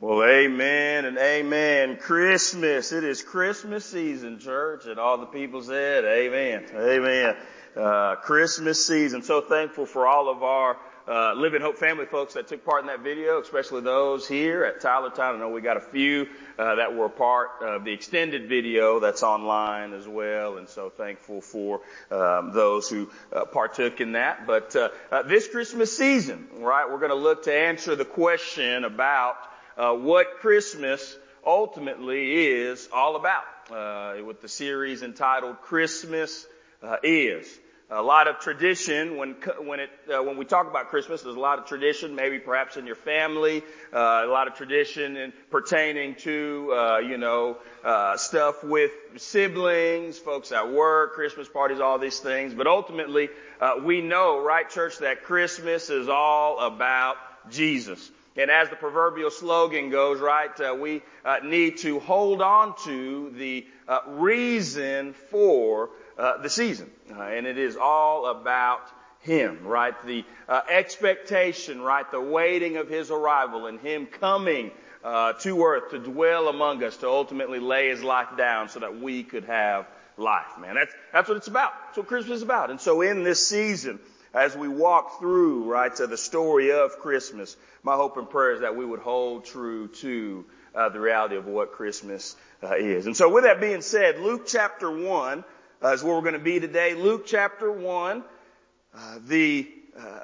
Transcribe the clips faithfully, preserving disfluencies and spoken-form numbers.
Well, amen and amen. Christmas. It is Christmas season, church. And all the people said, amen. Amen. Uh, Christmas season. So thankful for all of our uh, Living Hope family folks that took part in that video, especially those here at Tylertown. I know we got a few uh, that were a part of the extended video that's online as well. And so thankful for um, those who uh, partook in that. But uh, uh, this Christmas season, right, we're going to look to answer the question about Uh, what Christmas ultimately is all about, uh, with the series entitled Christmas uh, Is. A lot of tradition when when it uh, when we talk about Christmas, there's a lot of tradition, maybe perhaps in your family, uh, a lot of tradition in pertaining to uh, you know uh, stuff with siblings, folks at work, Christmas parties, all these things. But ultimately, uh, we know, right, church, that Christmas is all about Jesus. And as the proverbial slogan goes, right, uh, we uh, need to hold on to the uh, reason for uh, the season. Uh, and it is all about Him, right? The uh, expectation, right? The waiting of His arrival and Him coming uh, to earth to dwell among us, to ultimately lay His life down so that we could have life, man. That's, that's what it's about. That's what Christmas is about. And so in this season, as we walk through, right, to the story of Christmas, my hope and prayer is that we would hold true to uh, the reality of what Christmas uh, is. And so with that being said, Luke chapter one uh, is where we're going to be today. Luke chapter one, uh, the uh,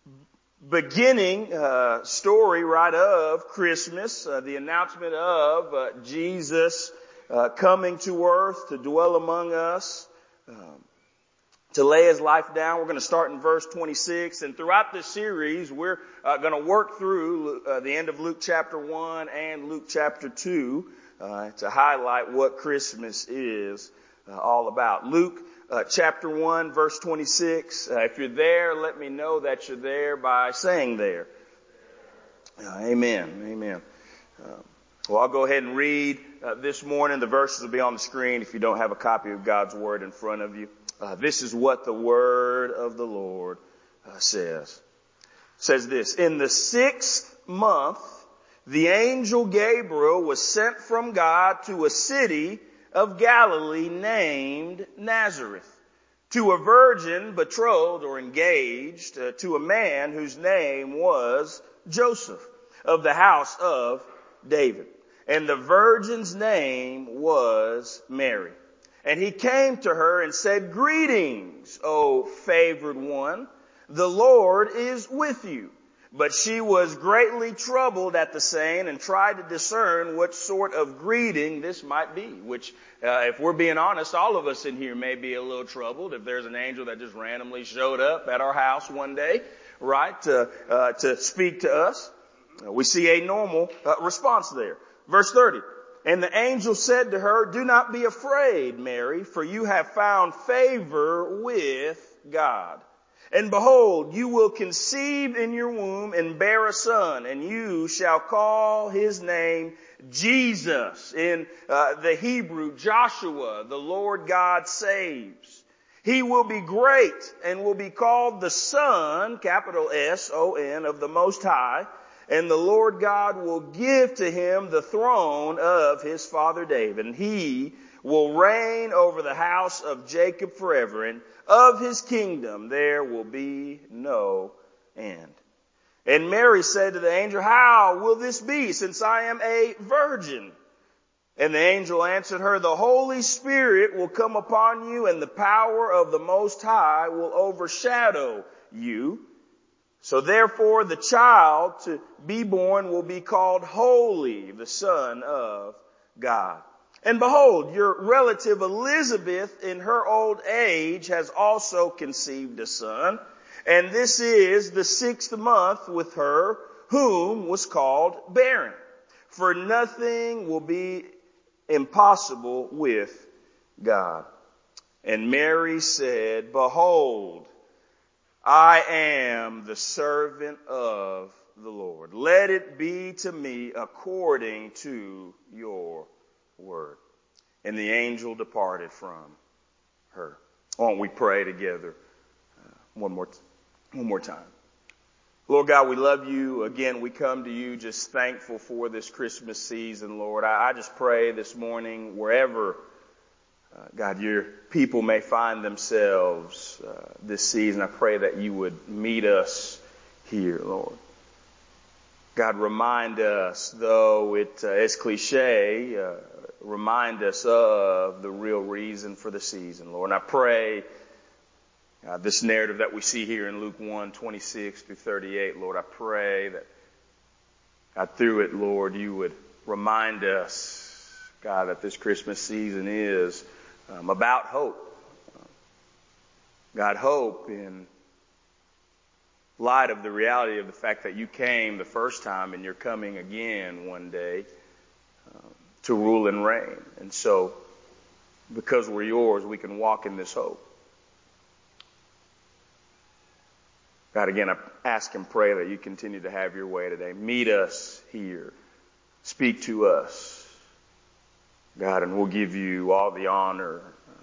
beginning uh, story, right, of Christmas, uh, the announcement of uh, Jesus uh, coming to earth to dwell among us, um, to lay His life down. We're going to start in verse twenty-six. And throughout this series, we're uh, going to work through uh, the end of Luke chapter one and Luke chapter two uh, to highlight what Christmas is uh, all about. Luke uh, chapter one, verse twenty-six. Uh, if you're there, let me know that you're there by saying there. Uh, amen. Amen. Uh, well, I'll go ahead and read uh, this morning. The verses will be on the screen if you don't have a copy of God's Word in front of you. Uh, this is what the word of the Lord uh, says. It says this: in the sixth month, the angel Gabriel was sent from God to a city of Galilee named Nazareth, to a virgin betrothed or engaged uh, to a man whose name was Joseph, of the house of David. And the virgin's name was Mary. And he came to her and said, "Greetings, O favored one, the Lord is with you." But she was greatly troubled at the saying and tried to discern what sort of greeting this might be. Which, uh, if we're being honest, all of us in here may be a little troubled if there's an angel that just randomly showed up at our house one day, right, to, uh, to speak to us. Uh, we see a normal uh, response there. Verse thirty. And the angel said to her, "Do not be afraid, Mary, for you have found favor with God. And behold, you will conceive in your womb and bear a son, and you shall call his name Jesus." In uh, the Hebrew, Joshua, the Lord God saves. "He will be great and will be called the Son," capital S O N, "of the Most High. And the Lord God will give to him the throne of his father David. And he will reign over the house of Jacob forever. And of his kingdom there will be no end." And Mary said to the angel, "How will this be, since I am a virgin?" And the angel answered her, "The Holy Spirit will come upon you, and the power of the Most High will overshadow you. So therefore the child to be born will be called Holy, the Son of God. And behold, your relative Elizabeth in her old age has also conceived a son. And this is the sixth month with her, whom was called barren. For nothing will be impossible with God." And Mary said, "Behold, I am the servant of the Lord. Let it be to me according to your word." And the angel departed from her. Won't we pray together uh, one more, one more time? Lord God, we love you. Again, we come to you just thankful for this Christmas season, Lord. I, I just pray this morning, wherever, uh, God, your people may find themselves uh, this season, I pray that you would meet us here, Lord. God, remind us, though it uh, is cliche, uh, remind us of the real reason for the season, Lord. And I pray Uh, this narrative that we see here in Luke one, twenty-six through thirty-eight, Lord, I pray that, God, through it, Lord, you would remind us, God, that this Christmas season is um, about hope. Uh, God, hope in light of the reality of the fact that you came the first time and you're coming again one day um, to rule and reign. And so, because we're yours, we can walk in this hope. God, again, I ask and pray that you continue to have your way today. Meet us here. Speak to us, God, and we'll give you all the honor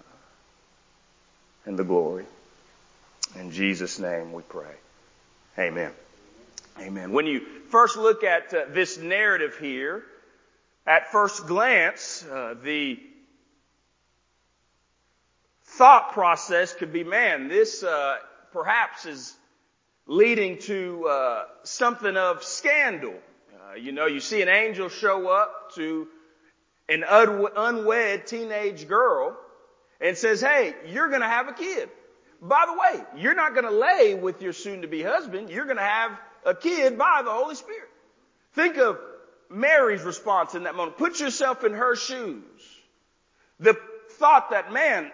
and the glory. In Jesus' name we pray. Amen. Amen. When you first look at uh, this narrative here, at first glance, uh, the thought process could be, man, this uh, perhaps is leading to uh, something of scandal. Uh, you know, you see an angel show up to an un- unwed teenage girl and says, hey, you're going to have a kid. By the way, you're not going to lay with your soon-to-be husband. You're going to have a kid by the Holy Spirit. Think of Mary's response in that moment. Put yourself in her shoes. The thought that, man,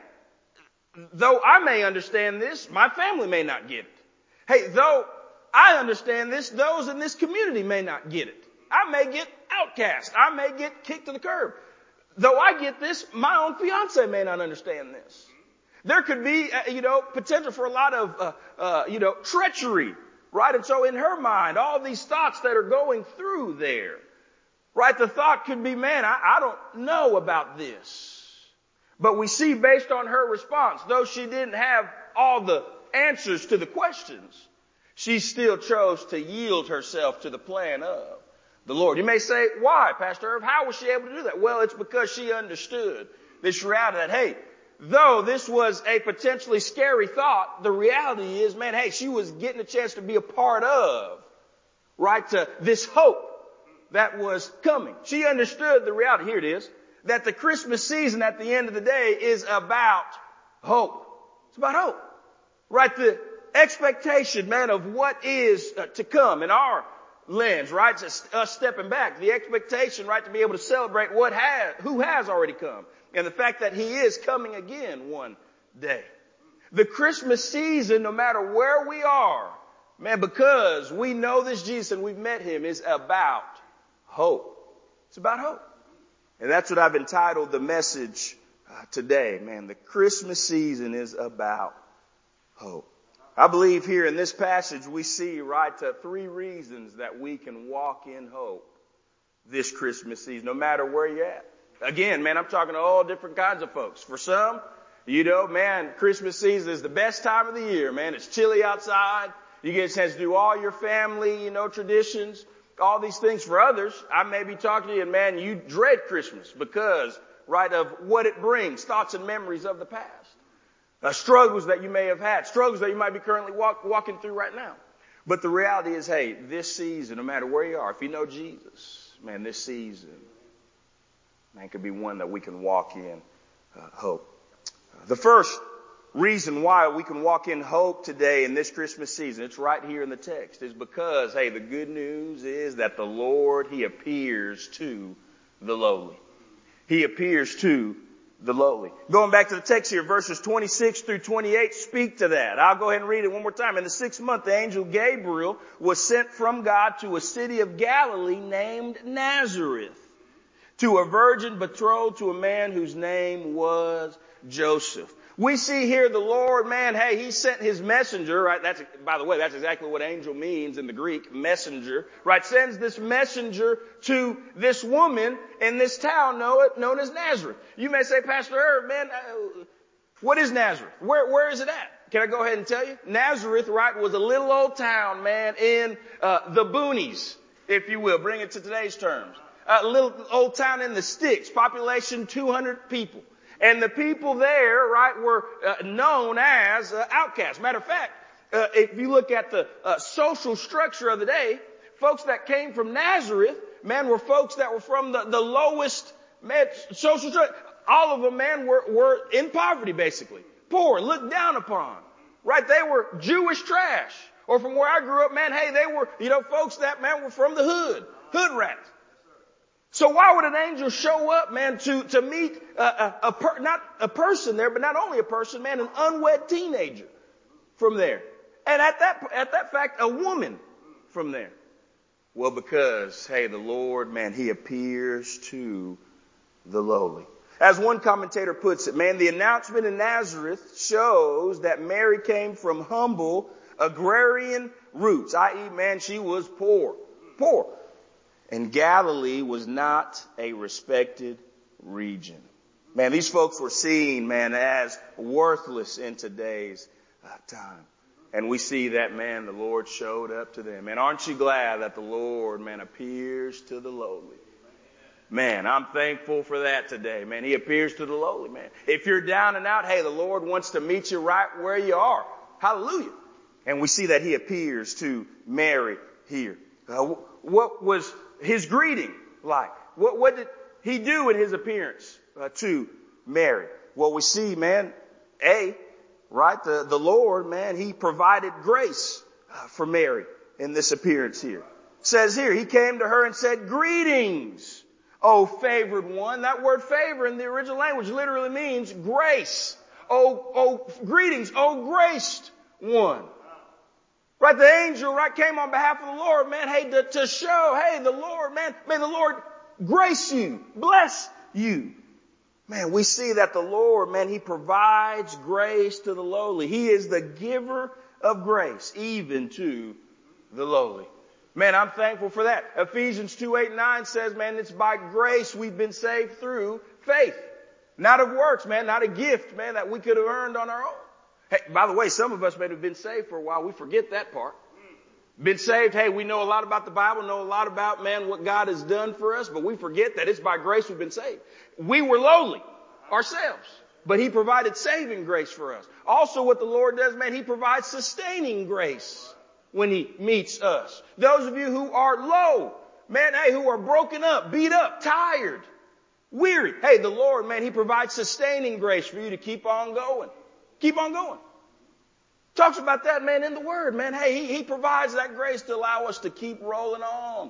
though I may understand this, my family may not get it. Hey, though I understand this, those in this community may not get it. I may get outcast. I may get kicked to the curb. Though I get this, my own fiance may not understand this. There could be, uh, you know, potential for a lot of, uh, uh, you know, treachery, right? And so in her mind, all these thoughts that are going through there, right? The thought could be, man, I, I don't know about this. But we see based on her response, though she didn't have all the answers to the questions, she still chose to yield herself to the plan of the Lord. You may say, why, Pastor Irv? How was she able to do that? Well, it's because she understood this reality that, hey, though this was a potentially scary thought, the reality is, man, hey, she was getting a chance to be a part of, right, to this hope that was coming. She understood the reality, here it is, that the Christmas season at the end of the day is about hope. It's about hope. Right, the expectation, man, of what is uh, to come in our lens, right? Just us stepping back. The expectation, right, to be able to celebrate what has, who has already come. And the fact that he is coming again one day. The Christmas season, no matter where we are, man, because we know this Jesus and we've met him, is about hope. It's about hope. And that's what I've entitled the message uh, today, man. The Christmas season is about hope. I believe here in this passage we see, right, uh, three reasons that we can walk in hope this Christmas season, no matter where you're at. Again, man, I'm talking to all different kinds of folks. For some, you know, man, Christmas season is the best time of the year, man. It's chilly outside. You get a chance to do all your family, you know, traditions, all these things. For others, I may be talking to you and, man, you dread Christmas because, right, of what it brings, thoughts and memories of the past. Uh, struggles that you may have had, struggles that you might be currently walk, walking through right now. But the reality is, hey, this season, no matter where you are, if you know Jesus, man, this season, man, could be one that we can walk in uh, hope. Uh, the first reason why we can walk in hope today in this Christmas season, it's right here in the text, is because, hey, the good news is that the Lord, he appears to the lowly. He appears to the lowly. Going back to the text here, verses twenty-six through twenty-eight speak to that. I'll go ahead and read it one more time. In the sixth month, the angel Gabriel was sent from God to a city of Galilee named Nazareth, to a virgin betrothed to a man whose name was Joseph. We see here the Lord, man, hey, he sent his messenger, right? That's, by the way, that's exactly what angel means in the Greek, messenger, right? Sends this messenger to this woman in this town known as Nazareth. You may say, Pastor Irv, man, uh, what is Nazareth? Where, where is it at? Can I go ahead and tell you? Nazareth, right, was a little old town, man, in uh, the boonies, if you will. Bring it to today's terms. A little old town in the sticks, population two hundred people. And the people there, right, were uh, known as uh, outcasts. Matter of fact, uh, if you look at the uh, social structure of the day, folks that came from Nazareth, man, were folks that were from the, the lowest man, social structure. All of them, man, were, were in poverty, basically. Poor, looked down upon. Right? They were Jewish trash. Or from where I grew up, man, hey, they were, you know, folks that, man, were from the hood. Hood rats. So why would an angel show up, man, to, to meet a, a, a per, not a person there, but not only a person, man, an unwed teenager from there. And at that, at that fact, a woman from there. Well, because, hey, the Lord, man, he appears to the lowly. As one commentator puts it, man, the announcement in Nazareth shows that Mary came from humble agrarian roots, that is, man, she was poor, poor. And Galilee was not a respected region. Man, these folks were seen, man, as worthless in today's uh, time. And we see that, man, the Lord showed up to them. And aren't you glad that the Lord, man, appears to the lowly? Man, I'm thankful for that today, man. He appears to the lowly, man. If you're down and out, hey, the Lord wants to meet you right where you are. Hallelujah. And we see that he appears to Mary here. Uh, what was his greeting like? What, what did he do in his appearance uh, to Mary? Well, we see, man, A, right, the, the Lord, man, he provided grace uh, for Mary in this appearance here. It says here, he came to her and said, greetings, O favored one. That word favor in the original language literally means grace. Oh, oh, greetings, O graced one. Right, the angel, right, came on behalf of the Lord, man, hey, to, to show, hey, the Lord, man, may the Lord grace you, bless you. Man, we see that the Lord, man, he provides grace to the lowly. He is the giver of grace, even to the lowly. Man, I'm thankful for that. Ephesians two, eight, nine says, man, it's by grace we've been saved through faith. Not of works, man, not a gift, man, that we could have earned on our own. Hey, by the way, some of us may have been saved for a while. We forget that part. Been saved. Hey, we know a lot about the Bible, know a lot about, man, what God has done for us, but we forget that it's by grace we've been saved. We were lowly ourselves, but he provided saving grace for us. Also what the Lord does, man, he provides sustaining grace when he meets us. Those of you who are low, man, hey, who are broken up, beat up, tired, weary. Hey, the Lord, man, he provides sustaining grace for you to keep on going. Keep on going. Talks about that, man, in the Word, man. Hey, he, he provides that grace to allow us to keep rolling on.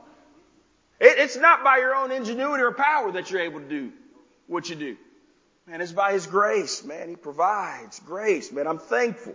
It, it's not by your own ingenuity or power that you're able to do what you do. Man, it's by his grace, man. He provides grace, man. I'm thankful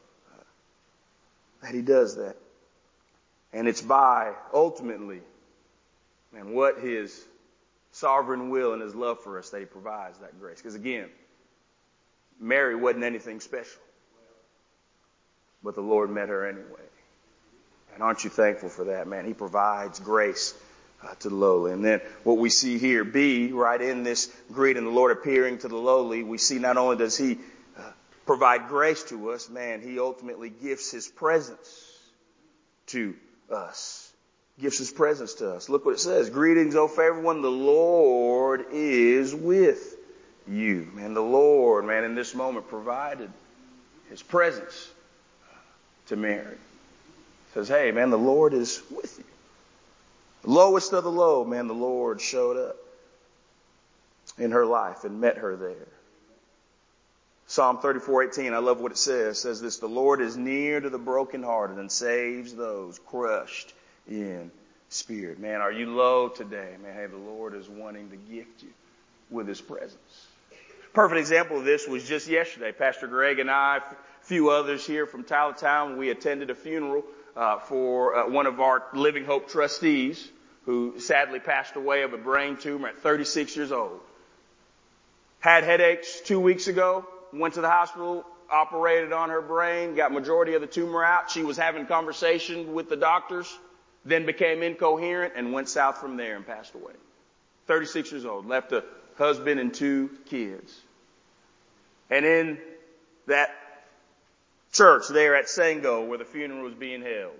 that he does that. And it's by, ultimately, man, what his sovereign will and his love for us that he provides that grace. Because again, Mary wasn't anything special. But the Lord met her anyway. And aren't you thankful for that, man? He provides grace uh, to the lowly. And then what we see here, B, right in this greeting, the Lord appearing to the lowly, we see not only does he uh, provide grace to us, man, he ultimately gives his presence to us. Gives his presence to us. Look what it says. Greetings, O favored one, the Lord is with you. Man, the Lord, man, in this moment provided his presence to Mary. Says, hey, man, the Lord is with you. The lowest of the low, man, the Lord showed up in her life and met her there. Psalm thirty-four, eighteen, I love what it says. It says this, the Lord is near to the brokenhearted and saves those crushed in spirit. Man, are you low today? Man, hey, the Lord is wanting to gift you with his presence. Perfect example of this was just yesterday. Pastor Greg and I, a few others here from Tyler Town, we attended a funeral uh, for uh, one of our Living Hope trustees who sadly passed away of a brain tumor at thirty-six years old. Had headaches two weeks ago, went to the hospital, operated on her brain, got majority of the tumor out. She was having conversation with the doctors, then became incoherent and went south from there and passed away. thirty-six years old, left a husband and two kids. And in that church there at Sango where the funeral was being held.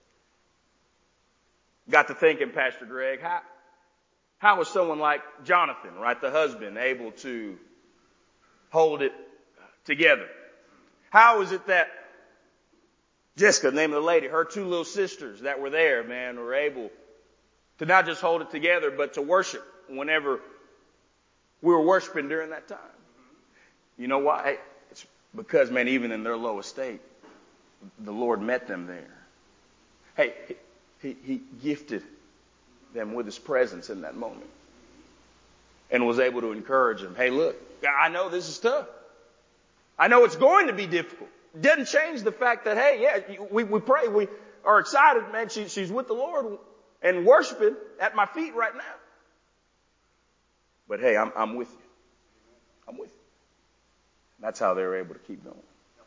Got to thinking, Pastor Greg, how, how was someone like Jonathan, right, the husband, able to hold it together? How is it that Jessica, the name of the lady, her two little sisters that were there, man, were able to not just hold it together, but to worship whenever we were worshiping during that time? You know why? It's because, man, even in their low estate, the Lord met them there. Hey, he, he gifted them with his presence in that moment and was able to encourage them. Hey, look, I know this is tough. I know it's going to be difficult. Doesn't change the fact that, hey, yeah, we, we pray, we are excited, man. She, she's with the Lord and worshiping at my feet right now. But hey, I'm, I'm with you. I'm with you. That's how they were able to keep going.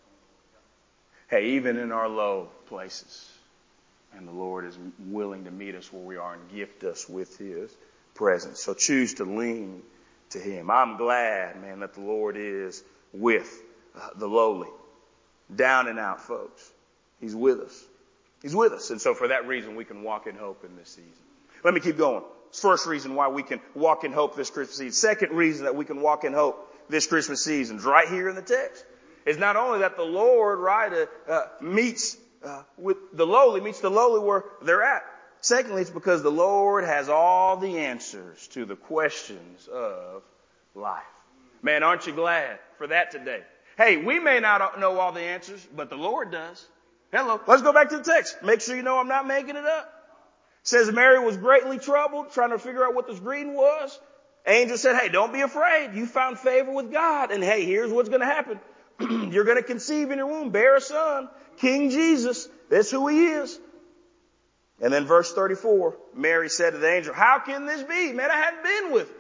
Hey, even in our low places, and the Lord is willing to meet us where we are and gift us with his presence. So choose to lean to him. I'm glad, man, that the Lord is with uh, the lowly. Down and out, folks. He's with us. He's with us. And so for that reason, we can walk in hope in this season. Let me keep going. First reason why we can walk in hope this Christmas season. Second reason that we can walk in hope this Christmas season is right here in the text. Is not only that the Lord, right, uh, uh, meets uh, with the lowly, meets the lowly where they're at. Secondly, it's because the Lord has all the answers to the questions of life. Man, aren't you glad for that today? Hey, we may not know all the answers, but the Lord does. Hello. Let's go back to the text. Make sure you know I'm not making it up. It says Mary was greatly troubled, trying to figure out what this greeting was. Angel said, hey, don't be afraid. You found favor with God. And hey, here's what's going to happen. You're going to conceive in your womb, bear a son, King Jesus. That's who he is. And then verse thirty-four, Mary said to the angel, how can this be? Man, I hadn't been with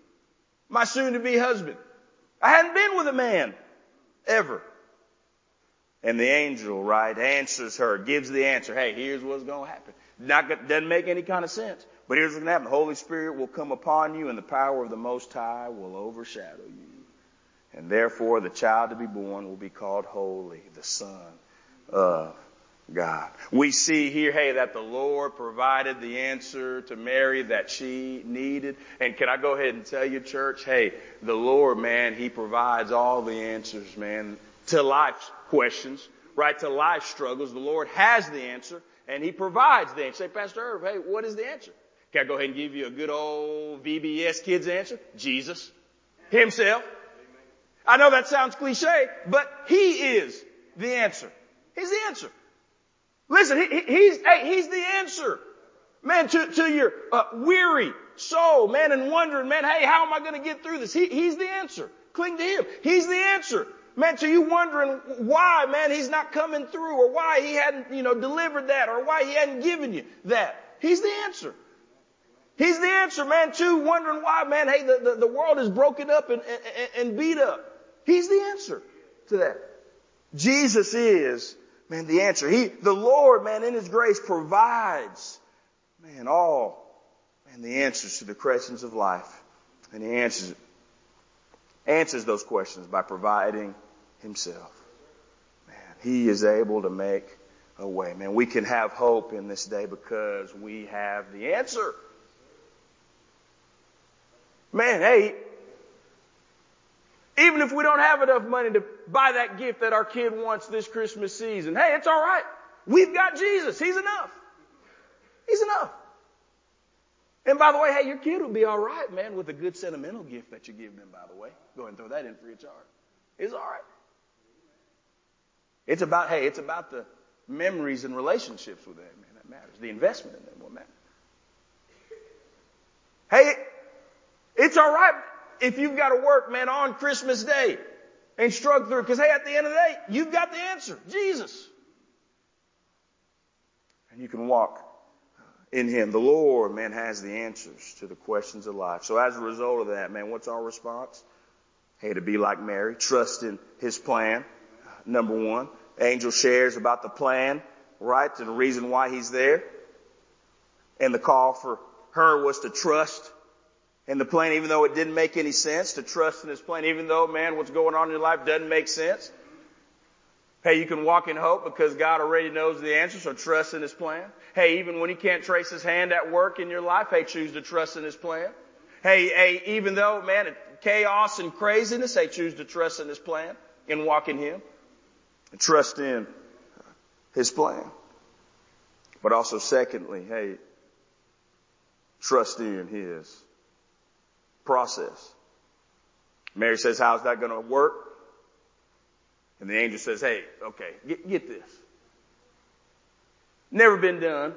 my soon-to-be husband. I hadn't been with a man. Ever. And the angel, right, answers her, gives the answer. Hey, here's what's going to happen. Not, doesn't make any kind of sense. But here's what's going to happen. The Holy Spirit will come upon you and the power of the Most High will overshadow you. And therefore the child to be born will be called Holy, the Son of God. We see here, hey, that the Lord provided the answer to Mary that she needed. And can I go ahead and tell you, church, hey, the Lord, man, he provides all the answers, man, to life's questions, right, to life's struggles. The Lord has the answer, and he provides the answer. Say, Pastor Irv, hey, what is the answer? Can I go ahead and give you a good old V B S Kids answer? Jesus himself. I know that sounds cliche, but he is the answer. He's the answer. Listen, he, he's, hey, he's the answer. Man, to, to your uh, weary soul, man, and wondering, man, hey, how am I going to get through this? He, he's the answer. Cling to him. He's the answer. Man, to you wondering why, man, he's not coming through or why he hadn't, you know, delivered that or why he hadn't given you that. He's the answer. He's the answer, man, to wondering why, man, hey, the, the, the world is broken up and, and, and beat up. He's the answer to that. Jesus is, man, the answer. He, the Lord, man, in his grace provides, man, all, man, the answers to the questions of life. And he answers, answers those questions by providing himself. Man, he is able to make a way. Man, we can have hope in this day because we have the answer. Man, hey, even if we don't have enough money to buy that gift that our kid wants this Christmas season, hey, it's all right. We've got Jesus. He's enough. He's enough. And by the way, hey, your kid will be all right, man, with a good sentimental gift that you give them, by the way. Go ahead and throw that in free of charge. It's all right. It's about, hey, it's about the memories and relationships with them, man, that matters. The investment in them will matter. Hey, it's all right if you've got to work, man, on Christmas Day and struggle through. Because, hey, at the end of the day, you've got the answer. Jesus. And you can walk in him. The Lord, man, has the answers to the questions of life. So as a result of that, man, what's our response? Hey, to be like Mary, trust in his plan. Number one, angel shares about the plan, right? And the reason why he's there. And the call for her was to trust in the plan, even though it didn't make any sense, to trust in his plan, even though, man, what's going on in your life doesn't make sense. Hey, you can walk in hope because God already knows the answer, so trust in His plan. Hey, even when He can't trace His hand at work in your life, hey, choose to trust in His plan. Hey, hey, even though, man, chaos and craziness, hey, choose to trust in His plan and walk in Him. And trust in His plan. But also secondly, hey, trust in His process. Mary says, how's that going to work? And the angel says, hey, okay, get, get this. Never been done.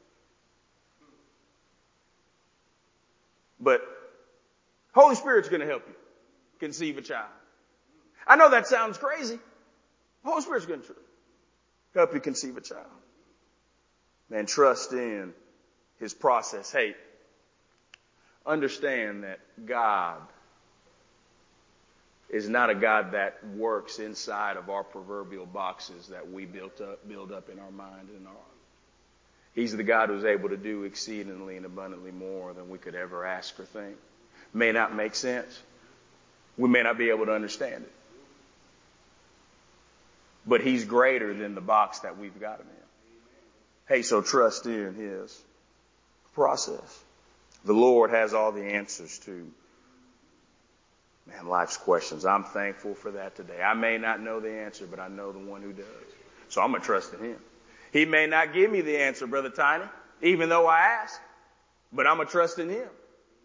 But Holy Spirit's going to help you conceive a child. I know that sounds crazy. Holy Spirit's going to help you conceive a child. Man, trust in His process. Hey, understand that God is not a God that works inside of our proverbial boxes that we built up, build up in our mind and our heart. He's the God who's able to do exceedingly and abundantly more than we could ever ask or think. May not make sense. We may not be able to understand it. But He's greater than the box that we've got Him in. Hey, so trust in His process. The Lord has all the answers to Man, life's questions. I'm thankful for that today. I may not know the answer, but I know the one who does. So I'm going to trust in Him. He may not give me the answer, Brother Tiny, even though I ask, but I'm going to trust in Him.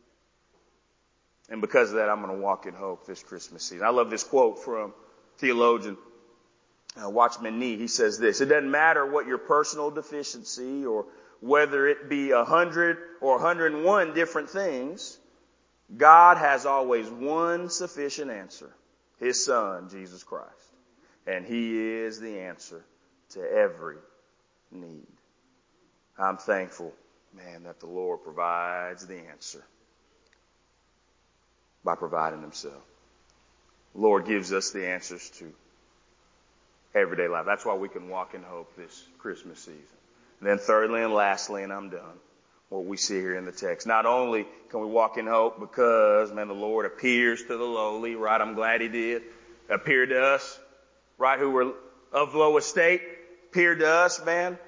And because of that, I'm going to walk in hope this Christmas season. I love this quote from theologian uh, Watchman Nee. He says this: it doesn't matter what your personal deficiency or whether it be a hundred or a hundred and one different things, God has always one sufficient answer, His Son, Jesus Christ. And He is the answer to every need. I'm thankful, man, that the Lord provides the answer by providing Himself. The Lord gives us the answers to everyday life. That's why we can walk in hope this Christmas season. And then thirdly and lastly, and I'm done, what we see here in the text. Not only can we walk in hope because, man, the Lord appears to the lowly, right? I'm glad He did. Appeared to us, right, who were of low estate. Appeared to us, man.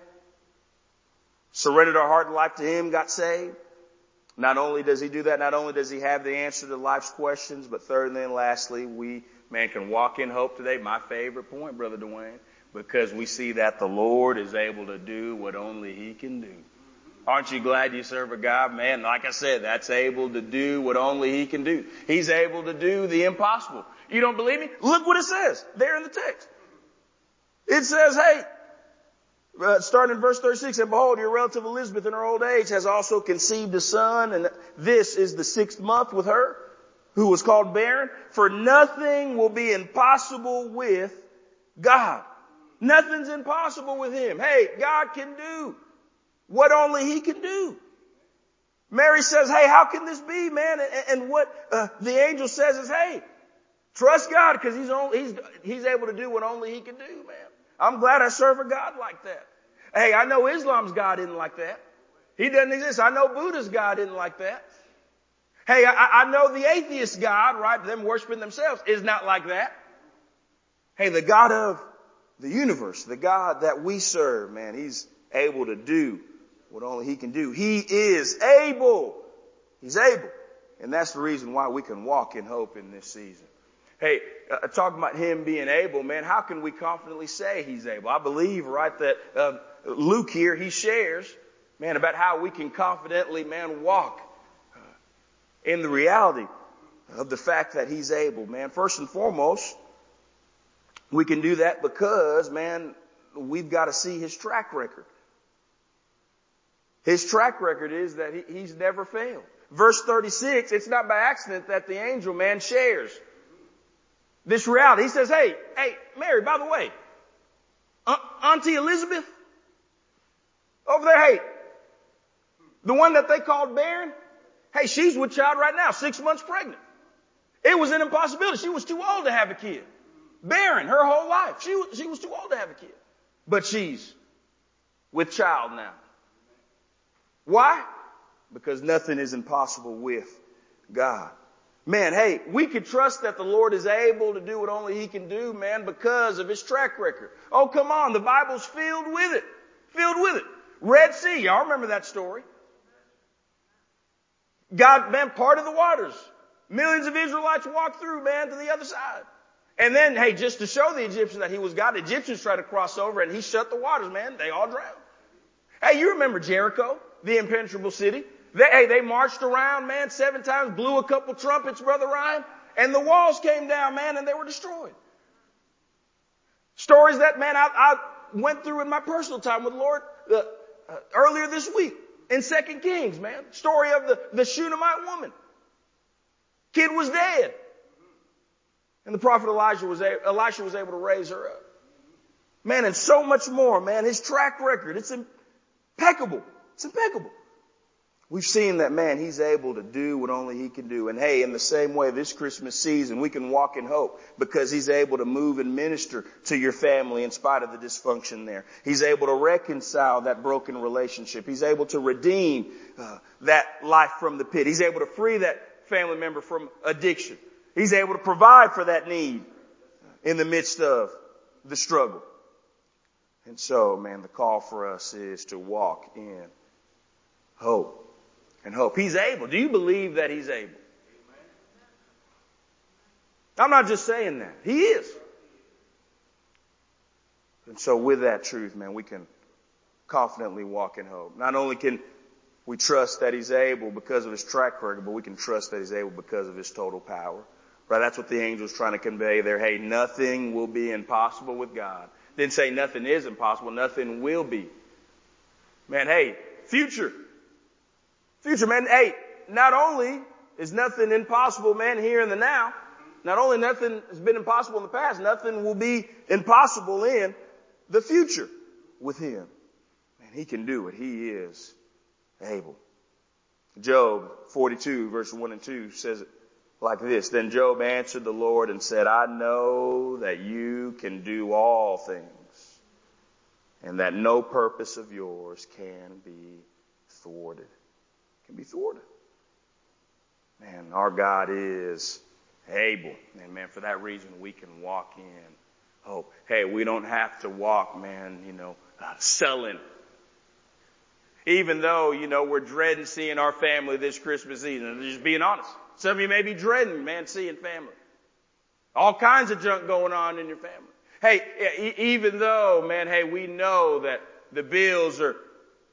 Surrendered our heart and life to Him, got saved. Not only does He do that, not only does He have the answer to life's questions, but thirdly and lastly, we, man, can walk in hope today. My favorite point, Brother Dwayne, because we see that the Lord is able to do what only He can do. Aren't you glad you serve a God, man, like I said, that's able to do what only He can do. He's able to do the impossible. You don't believe me? Look what it says there in the text. It says, hey, uh, starting in verse thirty-six, and behold, your relative Elizabeth in her old age has also conceived a son, and this is the sixth month with her, who was called barren. For nothing will be impossible with God. Nothing's impossible with Him. Hey, God can do what only He can do. Mary says, hey, how can this be, man? And, and what uh, the angel says is, hey, trust God because he's, only, he's, he's able to do what only He can do, man. I'm glad I serve a God like that. Hey, I know Islam's God isn't like that. He doesn't exist. I know Buddha's God isn't like that. Hey, I, I know the atheist God, right, them worshiping themselves, is not like that. Hey, the God of the universe, the God that we serve, man, He's able to do what only He can do. He is able. He's able. And that's the reason why we can walk in hope in this season. Hey, uh, talking about Him being able, man, how can we confidently say He's able? I believe, right, that uh, Luke here, he shares, man, about how we can confidently, man, walk uh, in the reality of the fact that He's able, man. First and foremost, we can do that because, man, we've got to see His track record. His track record is that he, He's never failed. Verse thirty-six, it's not by accident that the angel, man, shares this reality. He says, hey, hey, Mary, by the way, uh, Auntie Elizabeth, over there, hey, the one that they called barren, hey, she's with child right now, six months pregnant. It was an impossibility. She was too old to have a kid. Barren her whole life. She was, she was too old to have a kid. But she's with child now. Why? Because nothing is impossible with God. Man, hey, we can trust that the Lord is able to do what only He can do, man, because of His track record. Oh, come on. The Bible's filled with it. Filled with it. Red Sea. Y'all remember that story. God, man, parted the waters. Millions of Israelites walked through, man, to the other side. And then, hey, just to show the Egyptians that He was God, the Egyptians tried to cross over and He shut the waters, man. They all drowned. Hey, you remember Jericho, the impenetrable city? They, hey, they marched around, man, seven times, blew a couple trumpets, Brother Ryan, and the walls came down, man, and they were destroyed. Stories that, man, I, I went through in my personal time with the Lord uh, uh, earlier this week in Second Kings, man. Story of the, the Shunammite woman. Kid was dead. And the prophet Elijah was, a, Elisha was able to raise her up. Man, and so much more, man. His track record, it's impeccable. It's impeccable. We've seen that, man, He's able to do what only He can do. And hey, in the same way, this Christmas season, we can walk in hope because He's able to move and minister to your family in spite of the dysfunction there. He's able to reconcile that broken relationship. He's able to redeem uh, that life from the pit. He's able to free that family member from addiction. He's able to provide for that need in the midst of the struggle. And so, man, the call for us is to walk in hope. And hope. He's able. Do you believe that He's able? I'm not just saying that. He is. And so with that truth, man, we can confidently walk in hope. Not only can we trust that He's able because of His track record, but we can trust that He's able because of His total power. Right? That's what the angel's trying to convey there. Hey, nothing will be impossible with God. Didn't say nothing is impossible. Nothing will be. Man, hey, future. Future, man, hey, not only is nothing impossible, man, here in the now, not only nothing has been impossible in the past, nothing will be impossible in the future with Him. Man, He can do it. He is able. Job forty-two, verse one and two says it like this. Then Job answered the Lord and said, I know that You can do all things, and that no purpose of Yours can be thwarted. Can be thwarted. Man, our God is able. And man, for that reason, we can walk in hope. Hey, we don't have to walk, man, you know, uh, selling. Even though, you know, we're dreading seeing our family this Christmas season. Just being honest. Some of you may be dreading, man, seeing family. All kinds of junk going on in your family. Hey, e- even though, man, hey, we know that the bills are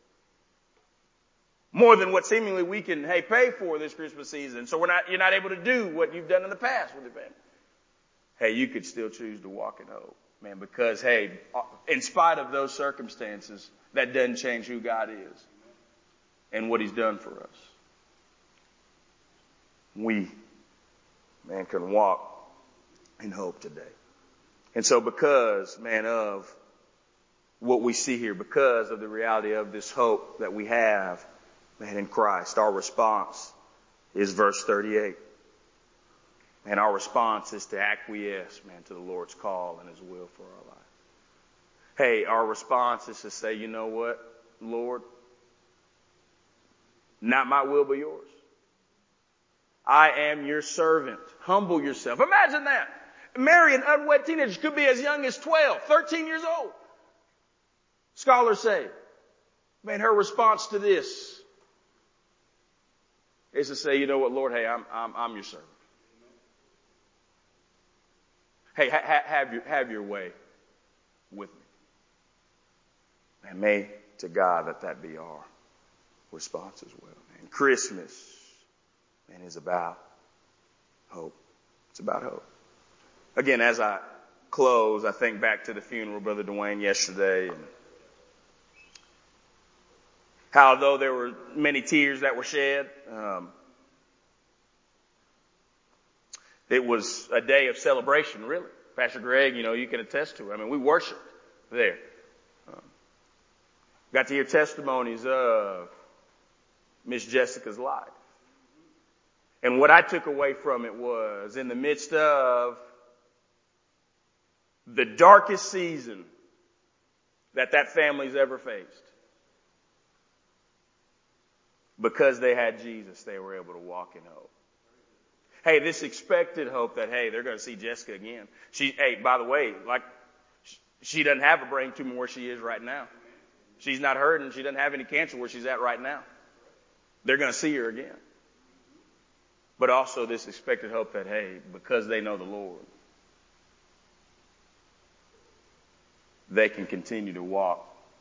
more than what seemingly we can, hey, pay for this Christmas season. So we're not, you're not able to do what you've done in the past with your family. Hey, you could still choose to walk in hope, man, because, hey, in spite of those circumstances, that doesn't change who God is and what He's done for us. We, man, can walk in hope today. And so because, man, of what we see here, because of the reality of this hope that we have, man, in Christ, our response is verse thirty-eight. And our response is to acquiesce, man, to the Lord's call and His will for our life. Hey, our response is to say, you know what, Lord? Not my will, but Yours. I am Your servant. Humble yourself. Imagine that. Marry an unwed teenager, could be as young as twelve, thirteen years old. Scholars say, man, her response to this is to say, you know what, Lord, hey, I'm, I'm, I'm Your servant. Hey, ha, have your, have your way with me. And may to God that that be our response as well. And Christmas, man, is about hope. It's about hope. Again, as I close, I think back to the funeral of Brother Dwayne yesterday, and how though there were many tears that were shed, um, it was a day of celebration, really. Pastor Greg, you know, you can attest to it. I mean, we worshiped there. Um, got to hear testimonies of Miss Jessica's life. And what I took away from it was, in the midst of the darkest season that that family's ever faced, because they had Jesus, they were able to walk in hope. Hey, this expected hope that, hey, they're going to see Jessica again. She, hey, by the way, like, she doesn't have a brain tumor where she is right now. She's not hurting. She doesn't have any cancer where she's at right now. They're going to see her again. But also this expected hope that, hey, because they know the Lord, they can continue to walk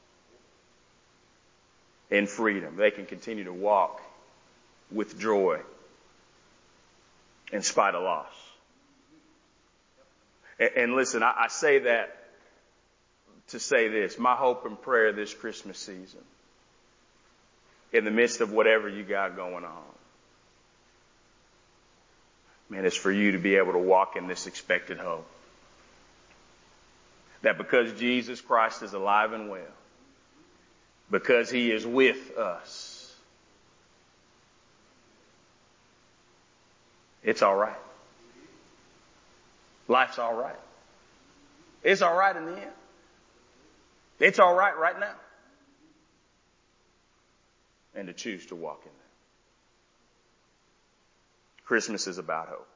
in freedom. They can continue to walk with joy in spite of loss. And, and listen, I, I say that to say this. My hope and prayer this Christmas season, in the midst of whatever you got going on, man, is for you to be able to walk in this expected hope. That because Jesus Christ is alive and well, because He is with us, it's all right. Life's all right. It's all right in the end. It's all right right now. And to choose to walk in that. Christmas is about hope.